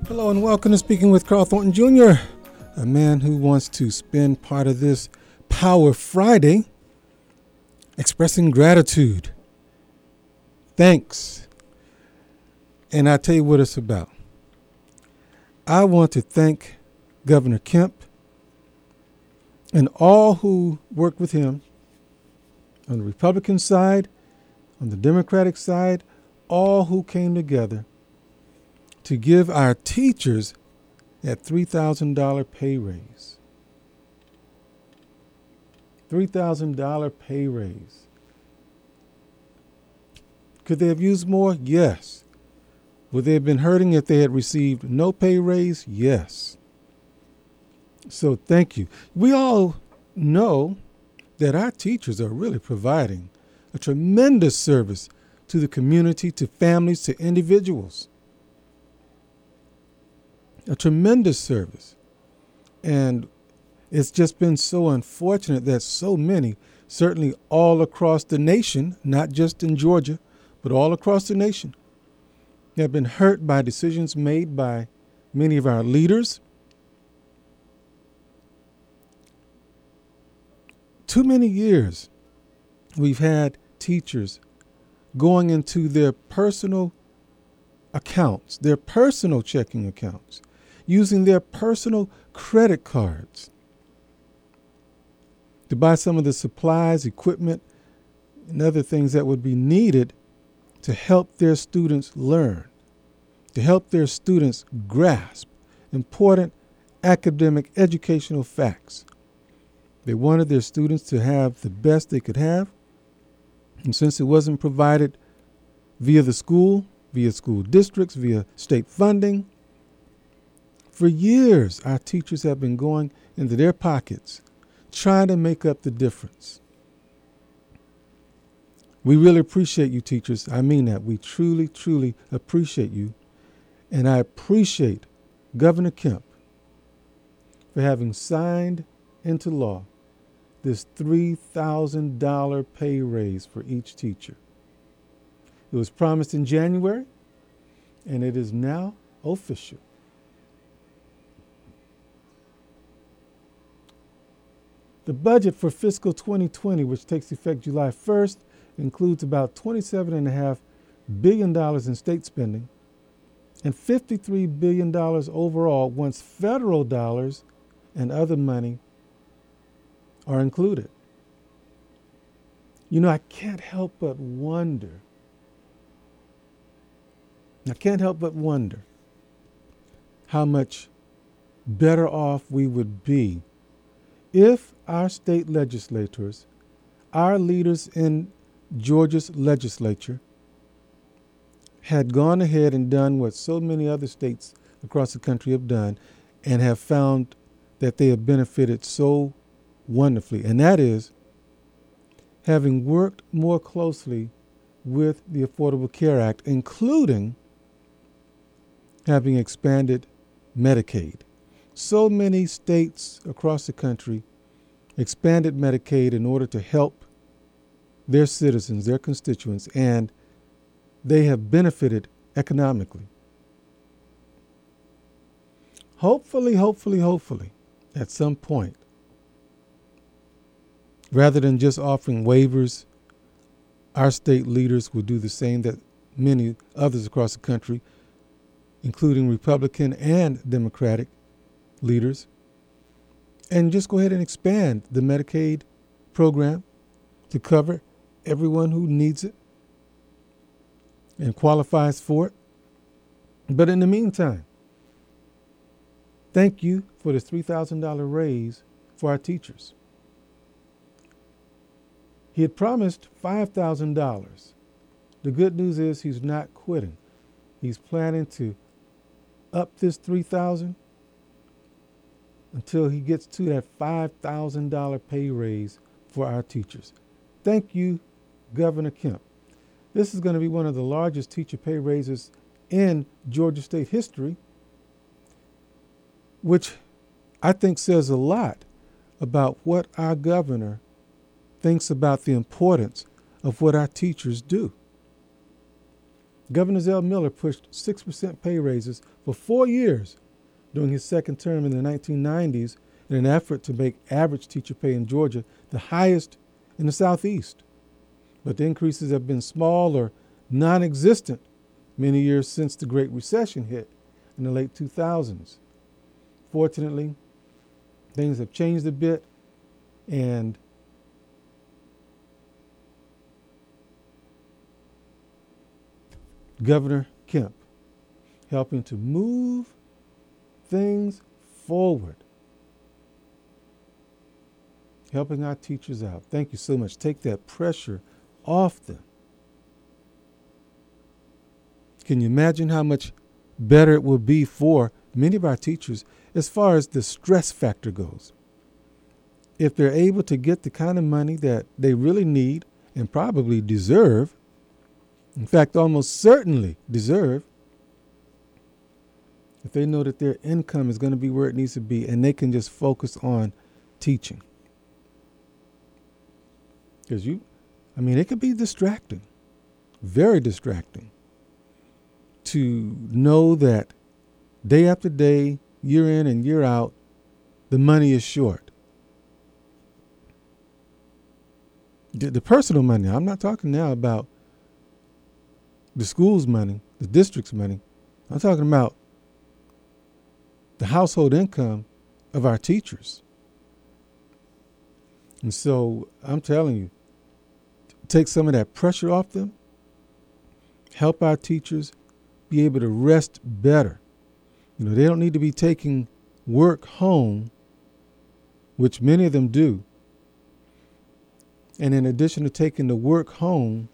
Hello and welcome to Speaking with Carl Thornton Jr., a man who wants to spend part of this Power Friday expressing gratitude, thanks. And I tell you what it's about. I want to thank Governor Kemp and all who worked with him on the Republican side, on the Democratic side, all who came together to give our teachers that $3,000 pay raise. $3,000 pay raise. Could they have used more? Yes. Would they have been hurting if they had received no pay raise? Yes. So thank you. We all know that our teachers are really providing a tremendous service to the community, to families, to individuals. A tremendous service. And it's just been so unfortunate that so many, certainly all across the nation, not just in Georgia, but all across the nation, have been hurt by decisions made by many of our leaders. Too many years we've had teachers going into their personal accounts, their personal checking accounts, using their personal credit cards to buy some of the supplies, equipment, and other things that would be needed to help their students learn, to help their students grasp important academic educational facts. They wanted their students to have the best they could have, and since it wasn't provided via the school, via school districts, via state funding, for years, our teachers have been going into their pockets, trying to make up the difference. We really appreciate you, teachers. I mean that. We truly, truly appreciate you. And I appreciate Governor Kemp for having signed into law this $3,000 pay raise for each teacher. It was promised in January, and it is now official. The budget for fiscal 2020, which takes effect July 1st, includes about $27.5 billion in state spending and $53 billion overall once federal dollars and other money are included. You know, I can't help but wonder how much better off we would be if our state legislators, our leaders in Georgia's legislature, had gone ahead and done what so many other states across the country have done and have found that they have benefited so wonderfully, and that is having worked more closely with the Affordable Care Act, including having expanded Medicaid. So many states across the country expanded Medicaid in order to help their citizens, their constituents, and they have benefited economically. Hopefully, at some point, rather than just offering waivers, our state leaders will do the same that many others across the country, including Republican and Democratic leaders, and just go ahead and expand the Medicaid program to cover everyone who needs it and qualifies for it. But in the meantime, thank you for this $3,000 raise for our teachers. He had promised $5,000. The good news is he's not quitting. He's planning to up this $3,000 until he gets to that $5,000 pay raise for our teachers. Thank you, Governor Kemp. This is going to be one of the largest teacher pay raises in Georgia state history, which I think says a lot about what our governor thinks about the importance of what our teachers do. Governor Zell Miller pushed 6% pay raises for 4 years during his second term in the 1990s in an effort to make average teacher pay in Georgia the highest in the Southeast. But the increases have been small or non-existent many years since the Great Recession hit in the late 2000s. Fortunately, things have changed a bit, and Governor Kemp helping to move things forward, helping our teachers out. Thank you so much. Take that pressure off them. Can you imagine how much better it will be for many of our teachers as far as the stress factor goes? If they're able to get the kind of money that they really need and probably deserve, in fact, almost certainly deserve, if they know that their income is going to be where it needs to be and they can just focus on teaching. Because it could be distracting, very distracting, to know that day after day, year in and year out, the money is short. The personal money, I'm not talking now about the school's money, the district's money. I'm talking about the household income of our teachers. And so I'm telling you, take some of that pressure off them, help our teachers be able to rest better. They don't need to be taking work home, which many of them do. And in addition to taking the work home,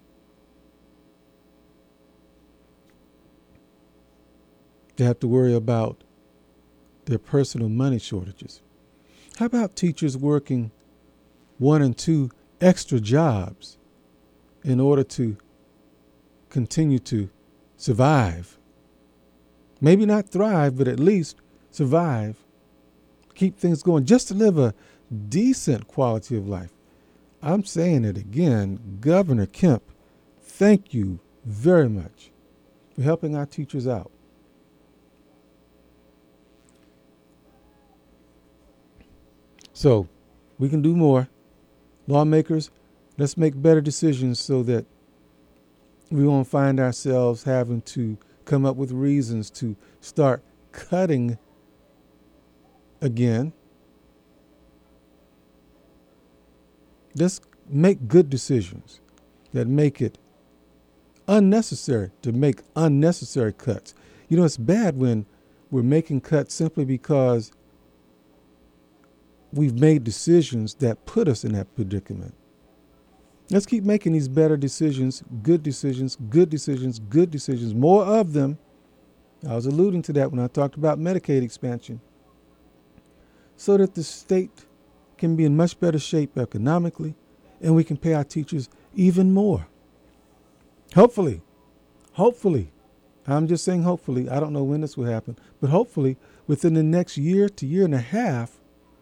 they have to worry about their personal money shortages. How about teachers working 1 and 2 extra jobs in order to continue to survive? Maybe not thrive, but at least survive, keep things going, just to live a decent quality of life. I'm saying it again, Governor Kemp, thank you very much for helping our teachers out. So we can do more. Lawmakers, let's make better decisions so that we won't find ourselves having to come up with reasons to start cutting again. Let's make good decisions that make it unnecessary to make unnecessary cuts. It's bad when we're making cuts simply because we've made decisions that put us in that predicament. Let's keep making these better decisions, good decisions, good decisions, good decisions, more of them. I was alluding to that when I talked about Medicaid expansion, so that the state can be in much better shape economically and we can pay our teachers even more. Hopefully, I'm just saying hopefully, I don't know when this will happen, but hopefully within the next year to year and a half,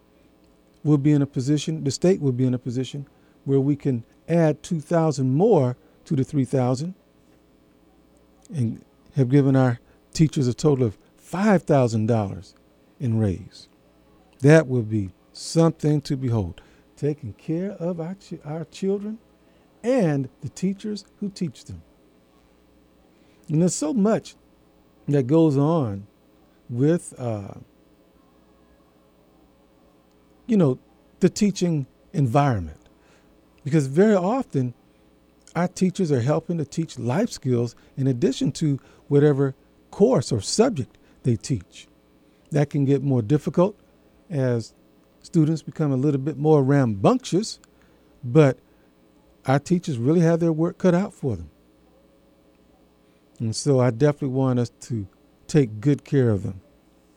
the state will be in a position where we can add 2,000 more to the 3,000 and have given our teachers a total of $5,000 in raise. That would be something to behold. Taking care of our children and the teachers who teach them. And there's so much that goes on with, the teaching environment. Because very often our teachers are helping to teach life skills in addition to whatever course or subject they teach. That can get more difficult as students become a little bit more rambunctious, but our teachers really have their work cut out for them. And so I definitely want us to take good care of them.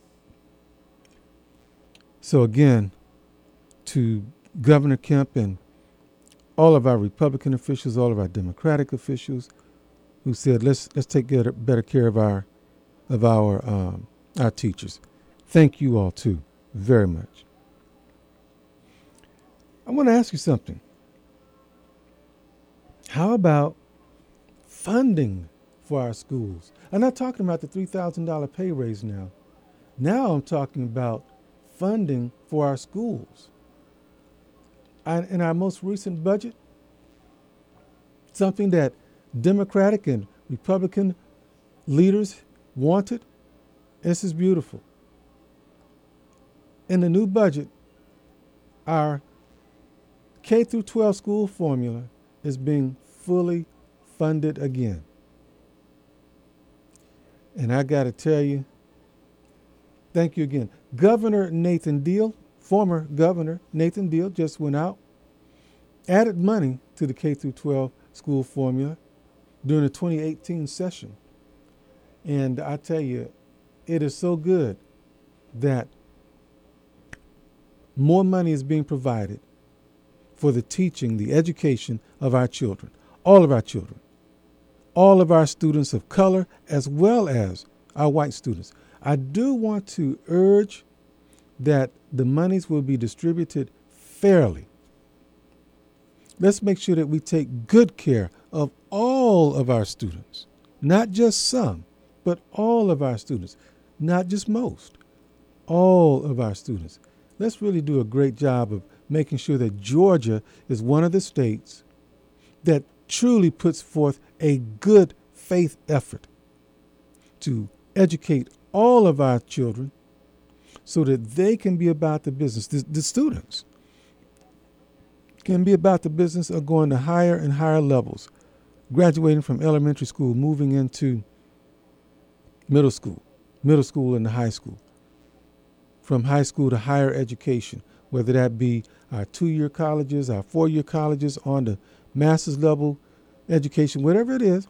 So again, to Governor Kemp and all of our Republican officials, all of our Democratic officials who said, let's take better care of our teachers. Thank you all too, very much. I want to ask you something. How about funding for our schools. I'm not talking about the $3,000 pay raise now. Now I'm talking about funding for our schools. In our most recent budget, something that Democratic and Republican leaders wanted, this is beautiful. In the new budget, our K through 12 school formula is being fully funded again. And I got to tell you, thank you again. Governor Nathan Deal, former Governor Nathan Deal, just went out, added money to the K through 12 school formula during the 2018 session. And I tell you, it is so good that more money is being provided for the teaching, the education of our children, all of our children, all of our students of color, as well as our white students. I do want to urge that the monies will be distributed fairly. Let's make sure that we take good care of all of our students, not just some, but all of our students, not just most, all of our students. Let's really do a great job of making sure that Georgia is one of the states that truly puts forth a good faith effort to educate all of our children so that they can be about the business. The students can be about the business of going to higher and higher levels, graduating from elementary school, moving into middle school and high school, from high school to higher education, whether that be our 2-year colleges, our 4-year colleges, on the master's level education, whatever it is.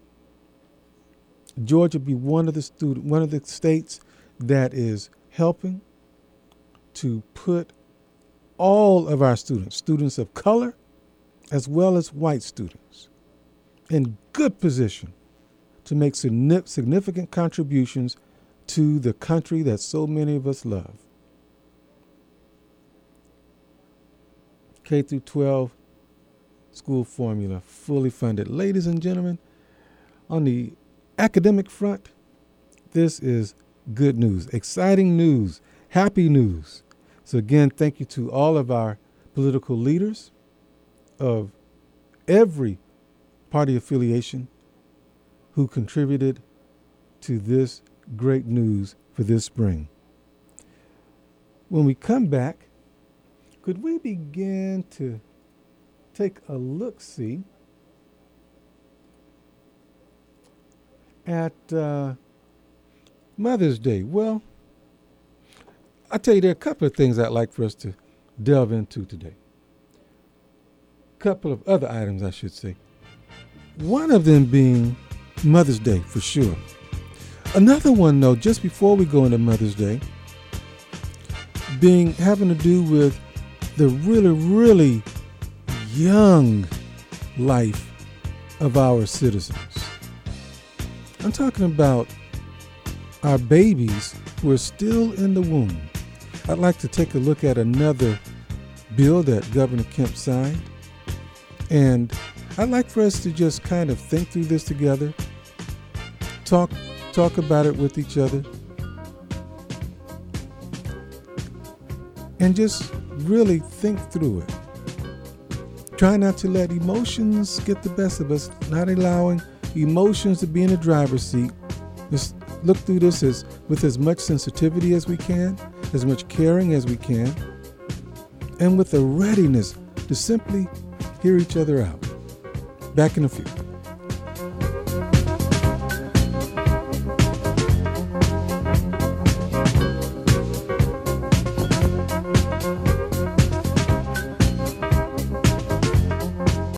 Georgia be one of the states that is helping to put all of our students of color as well as white students, in good position to make significant contributions to the country that so many of us love. K through 12 school formula fully funded. Ladies and gentlemen, on the academic front, this is good news, exciting news, happy news. So again, thank you to all of our political leaders of every party affiliation who contributed to this great news for this spring. When we come back, could we begin to take a look-see at Mother's Day? Well, I tell you, there are a couple of things I'd like for us to delve into today. A couple of other items, I should say. One of them being Mother's Day, for sure. Another one, though, just before we go into Mother's Day, having to do with the really, really young life of our citizens. I'm talking about our babies who are still in the womb. I'd like to take a look at another bill that Governor Kemp signed, and I'd like for us to just kind of think through this together, talk about it with each other, and just really think through it. Try not to let emotions get the best of us, not allowing emotions to be in the driver's seat. Just look through this with as much sensitivity as we can, as much caring as we can, and with a readiness to simply hear each other out. Back in a few.